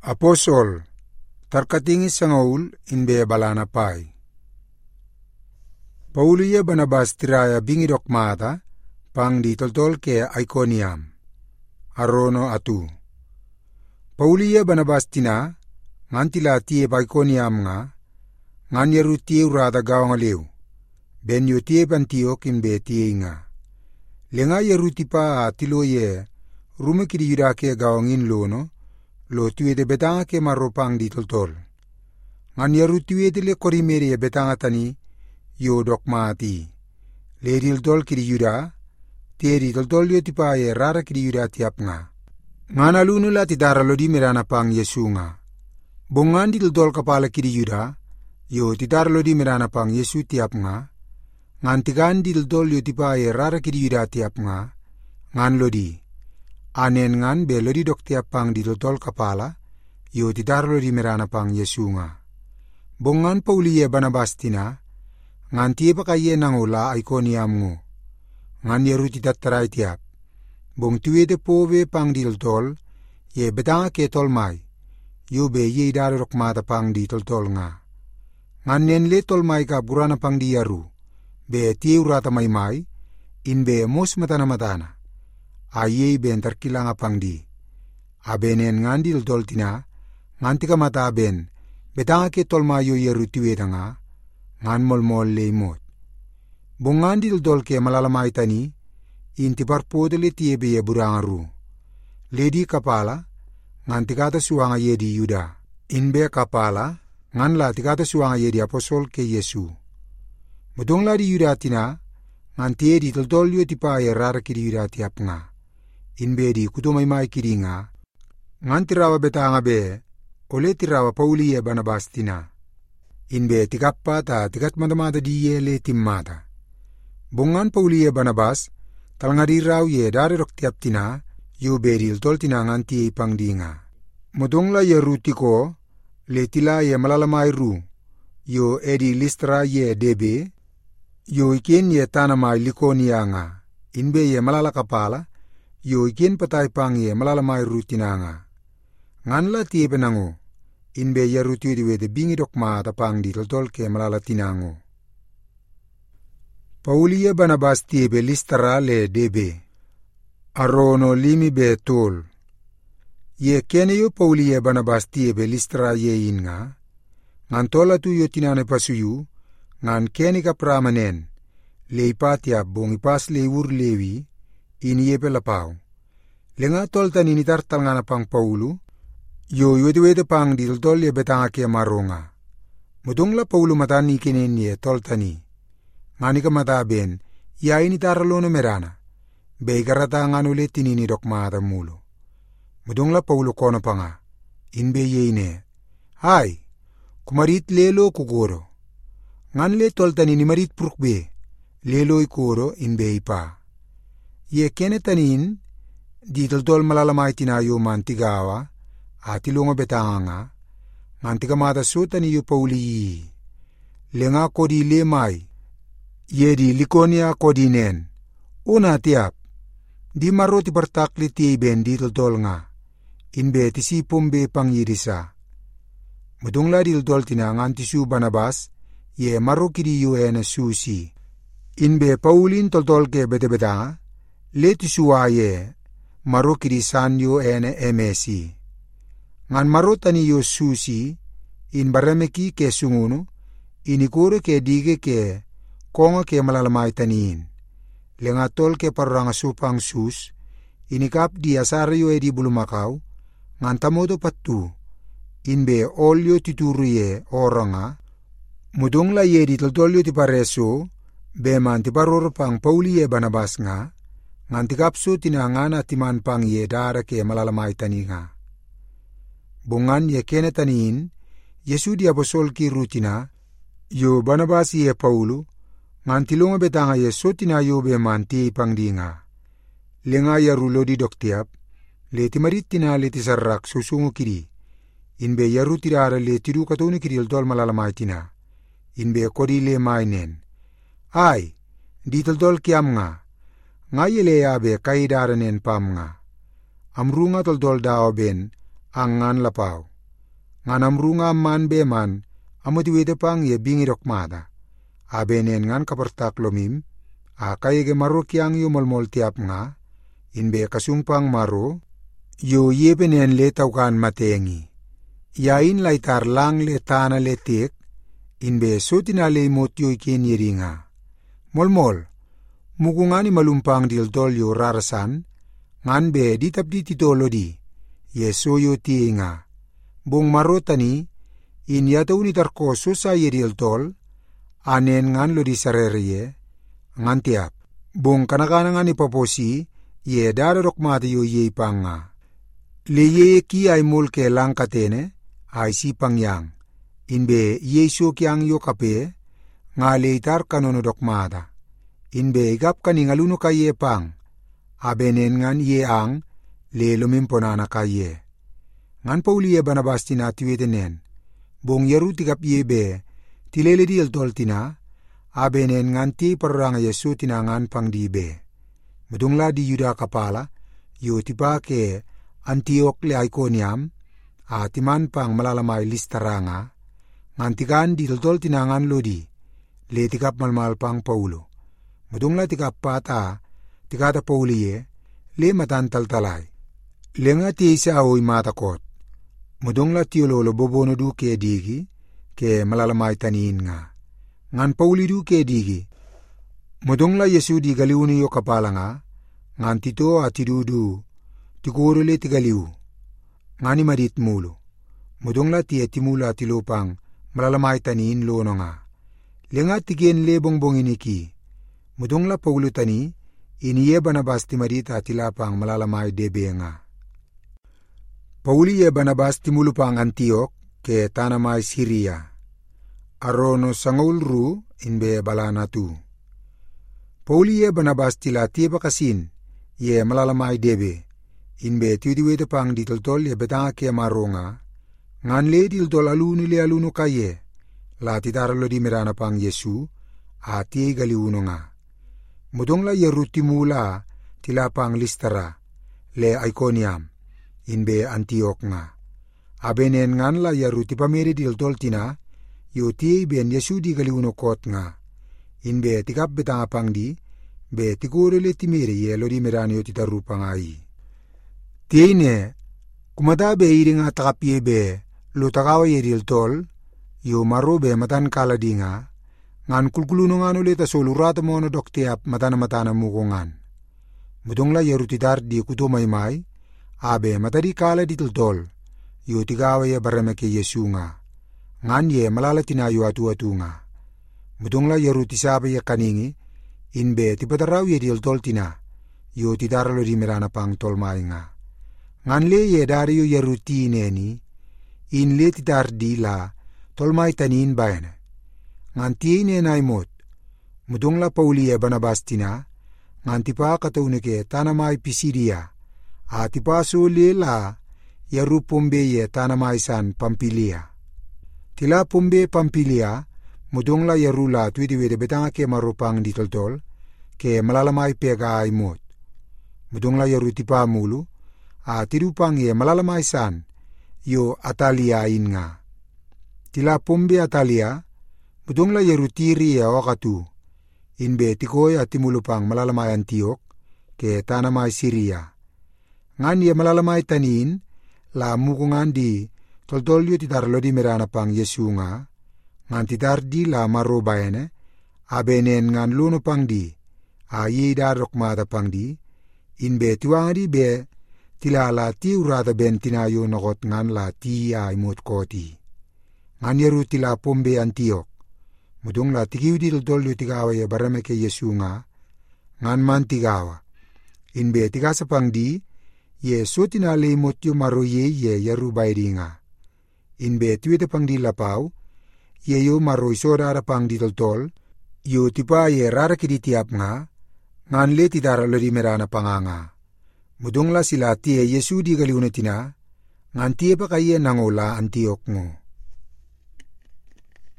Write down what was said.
Aposol, tarkatingis sa ngaul inbe balana pai. Pauliya Barnabas tiraya bingidok mata, pang ditoltol ke Iconium. Arono atu. Pauliya Barnabas tina, ngantila tie Iconium nga, nganyaru tie urada gawang aliw. Ben yu tie Antioch inbe tie nga. Lenga yaruti pa atilo ye, rumikidi yudake gawangin lono, lo tuwede betanga ke maropang ditoltol. Ngan yaru tuwede le korimere betanga tani yo dok mati. Le ditoltol kiri yuda, te ditoltol yo tipa ye rara kiri yuda tiap nga. Ngan alunu la tidara lo di merana pang Yesu nga. Bongan ditoltol kapala kiri yuda, yo tidara lo di merana pang Yesu tiap nga. Ngan tigan ditoltol yo tipa ye rara kiri yuda tiap nga. Ngan lo di. Anen ngan be lodi dok tiap pang ditoltol kapala, yo tidar lodi merana pang Yesu nga. Bongan Pauliya Barnabas tina, ngan tie pakaye nangula Iconium ngo. Ngan yeru titattaray tiap. Bong tuwede pove pang ditoltol, ye betanga ke tolmay, yo be ye idaro dok mata pang ditoltol nga. Ngan nenle tolmay ka burana pang diyaru, be tie urata maymay, inbe mos matana-matana. Ayei ben terkilang apang di. Abenen ngan di tol tina, nganti ka mata ben, betanga ke tol mayo yeru tiweda nga, ngan mol leimot. Bungan di tol ke malalamay tani, inti parpodele tiebe ye burangaru. Ledi kapala, nganti kata suanga ye di Yuda. Inbe kapala, ngan la tikata suanga ye di Apostol ke Yesu. Mudong la di Yuda tina, nganti ye di tol yo tipa ye rara ki di Yuda tiap nga. Inbe di kutumay kiri nga, ngan tirawa betanga be, ole tirawa Pauliya Barnabas tina. Inbe tikappa ta tikat mata-mata di ye le timmata. Bungan Pauliya Barnabas, talngariraw ye dari rok tiap tina, yu beril tol tina nganti ipang di nga. Mudong la ye ruti ko, le tila ye malalamay ru, yo edi Listra ye debe, yo ikin ye tanamay Likonia nga, inbe ye malala kapala, yo ikin patay pang ye malalamay rutina nga. Ngan la tiye penango, inbe ya ruti wede bingi dok mata pang ditoltol ke malalatinango. Pauliya Barnabas tiye be Listra le debe. Arono limi be tol. Ye kene yo Pauliya Barnabas tiye be Listra ye in nga. Ngan tola tu yo tinane pasuyu, ngan kene ka pramanen. Le ipatia bong ipas le ur lewi, ini ye pelapaw. Lenga tol tani ni tartal ngana pang Paulu, yo wede pang ditoltol ye betanga ke maronga. Mudong la Paulu matani kinen ye tol tani. Ngani ka mata ben, ya ini taralono merana. Be karata ngano le tinini dok mata mulo. Mudong la Paulu kono panga. Inbe ye ine. Hai, kumarit lelo kukuro. Ngan le tol tani ni marit prukbe. Lelo ikuro inbe ipa. Ye kene tanin, di toltol malalamay tinayo mantigawa, atilunga betanga nga, ngantika mata so taniyo Pauliyi. Lenga kodi lemay, ye di Likonia kodi nen, una tiap, di maro ti partakli ti ben di toltol nga, inbe ti sipumbe pang yirisa. Mudungla di toltol tina nganti su Barnabas, ye maro kidi yu ena susi. Inbe Paulin toltol ke bete-betanga, leti suwaye, maro kiri sanyo ene emesi. Ngan maro tani yo susi, in barameki ke sunguno, inikuro ke dige ke, konga ke malalamay taniin. Lengatol ke parang supang sus, inikap di asara yo edi bulumakaw, ngan tamodo patu, inbe olyo tituruye oranga, mudong la ye di toltolyo ti pareso, beman ti paroro pang Pauliya Barnabas nga, nganti kapso tinangan at timan pang ye dara ke malalamay tani nga. Bungan ye kene taniin, Yesu di Apostol ki rutina, yo Barnabas ye Paulo, nganti lunga betanga Yesu tina yo beman ti pang di nga. Lenga ya rulo di doktiap, le timarit tina le tisarrak susungo kiri, inbe yaru tirara le tiru katuni kiri tol malalamay tina, inbe kodi le mainen. Ay, di tol kiam nga, ngayele yabe kaidaranen pam nga. Amrunga tol dao ben, angan lapaw. ngan amrunga man beman amutiwete pang ye bingi dokmada. Abenen ngan kapertak lomim, kayege maro kiang yo molmol tiap nga, inbe kasumpang maro, yo yebenen le taukan matengi. Yain laitar lang le tana le tek, inbe sotina le imot yo ikin yiringa. Molmol, mukungani malumpang diltol yo rarasan, ngan be ditap di titolo di, ye soyo tiinga. Bong maro tani, in yataw ni tarko susa ye diltol, anen ngan lo di sareriye, ngan tiap. Bong kanakana nga ni paposi, ye dararok mati yo ye ipanga. Le ye ki ay mol ke lang katene, ay si pangyang. Inbe ye so kiang yo kape, nga le itar kanonodok mata. Inbe igap kani ngaluno kaye pang, abenen ngan ye ang, le lumimponana kaye. Ngan Pauli ye Barnabas tina tiwetenen, bong yeru tigap ye be, tilele di eltol tina, abenen ngan ti parang Yesu tina ngan pang di be. Medungla di Yuda kapala, yo tipa ke Antiok le Iconium, timan pang malalamay Listaranga, ngan tigan di eltol tina ngan lodi, le tigap malmal pang Paulo. Medungla tigap pata, tigata Pauli ye, le matan taltalay. Le nga ti isa aoy matakot. Medungla tiololo bobono du ke digi, ke malalamay tanin nga. Ngan Pauli du ke digi. Medungla Yesu di galiuni yo kapala nga, ngan tito atidudu, tikuro le tigaliu, ngani madit mulo. Medungla ti etimula tilupang malalamay tanin lono nga. Le nga tigen le bongbong iniki. Medungla Paulo tani, iniye Barnabas ti madita tilapang malalamay debe nga. Pauli ye Barnabas ti mulupang Antiok, ke tanamay Syria. Arono sangulru inbe balana tu. Pauli ye Barnabas tila tiba kasin, ye malalamay debe, inbe tiwitiwete pang ditoltol ye betanga ke maronga, ngan le ditoltol alunu le aluno kaye, la titaralo di merana pang Yesu, ati galiuno nga. Mudongla ye rutimula tila pang Listara, le Iconium, inbe Antiok nga. Abenen ngan la ya ruti pamere diltol tina, yo tiye ben Yesu di galiuno kot nga. Inbe tikap betanga pang di, be tikuro le timere ye lo di merano yo titarupa nga i. Tiye ne, kumata be iri nga takapye be, lo takawa ye diltol, yo maro be matan kaladi nga, ngan kulkuluno nga no le tasolurata mo no doktiap matana-matana mukungan. Mudongla ye rutitar di kutumaymay, abe matadi kala di toltol, yo tigawa ye barame ke Yesu nga, ngan ye malala tinayo atu-atu nga. Mudongla ye rutisabe ye kaningi, inbe tipataraw ye di toltol tina, yo tidaralo di merana pang tolmay nga. Ngan le ye dari yo ye ruti neni, in le titar di la, tolmay tanin bayana. Ngan tiye ne naimot, mudongla Pauli ye Barnabas tina, ngan tipa kataunike tanamay Pisidia, tipa suli la yaru Pombe ye tanamay san Pampilia. Tila Pombe Pampilia, mudongla yaru la tuwidi-widi betanga ke marupang ditoltol, ke malalamay pega aimot. Mudongla yaru tipa mulu, tidupang ye malalamay san, yo Atalia in nga. Tila Pombe Atalia, mudongla yaru tiri ya wakatu, inbe tikoy at timulupang malalamay Antiok, ke tanamay Syria. Ngan ye malalamay tanin, la mukungan di, toltolyo titarlo di merana pang Yesu nga, ngan titar di la maro bayane, abenen ngan luno pang di, ye darok mata pang di, inbe tiwanga di be, tilala ti urata ben tinayo nakot ngan la ti imot koti. Ngan yeru tila Pombe Antiok, mudong la tigiw di toltolyo tigawa ye barame ke Yesu nga, ngan man tigawa. Inbe tigasa pang di, ye so tinale imot yo maro ye yaru baydi nga. Inbe tiwete pang di lapaw, ye yo maro isodara pang di toltol, yo tipa ye rara kiditiap nga, ngan le titara lo di merana panganga. Mudong la sila tiye Yesu di galiunatina, ngan tiye pa kaye nangola Antiok ngo.